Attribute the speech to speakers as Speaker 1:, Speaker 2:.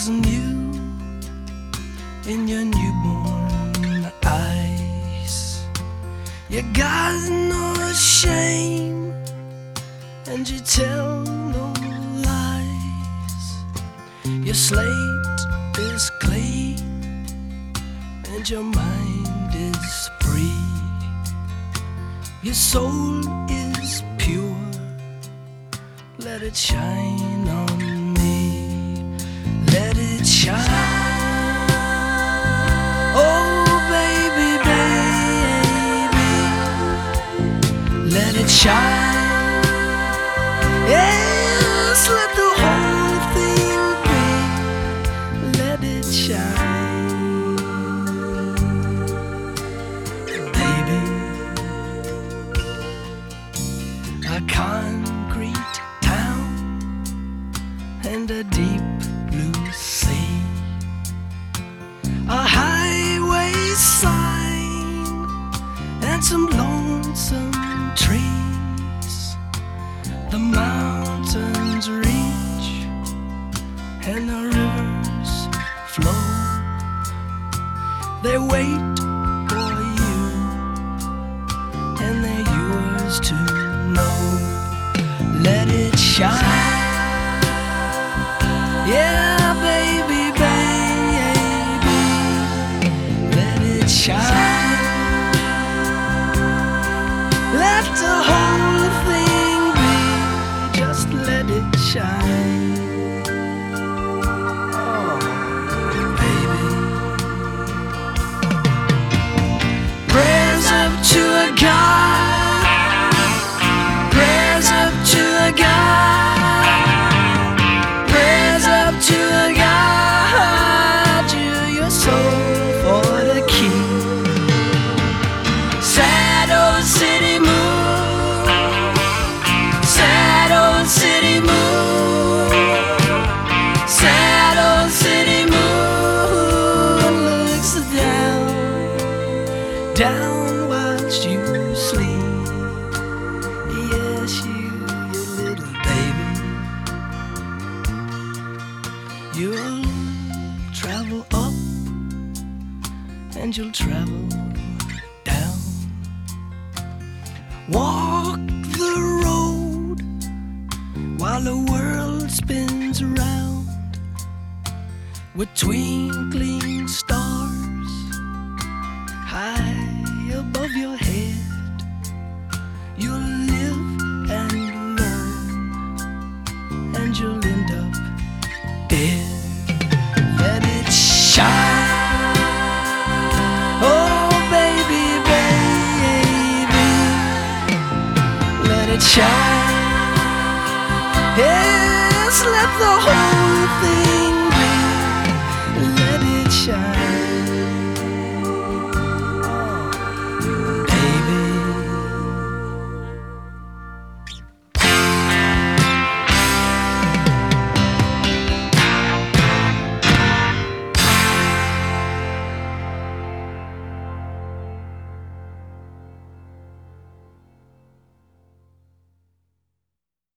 Speaker 1: new in your newborn eyes. You got no shame and you tell no lies. Your slate is clean and your mind is free. Your soul is pure, let it shine on me. Let it shine. Oh baby, baby, let it shine. Yes, let the whole thing be. Let it shine. Baby, a concrete town and a deep blue sea, a highway sign and some lonesome trees. The mountains reach and the rivers flow. They wait for you and they're yours to know. Let it shine. Yeah, baby, baby, let it shine. Let the whole thing be, just let it shine. Oh, baby. Prayers up to a God, prayers up to a God, to a God, to your soul for the key. Sad old city moon, sad old city moon, sad old city moon looks down, down whilst you sleep. Yes, you little baby. You'll travel up and you'll travel down. Walk the road while the world spins around. With twinkling stars high above your head, you'll live and learn and you'll end up dead. Let it shine. Oh baby, baby, let it shine. Yes, let the whole thing be. Let it shine.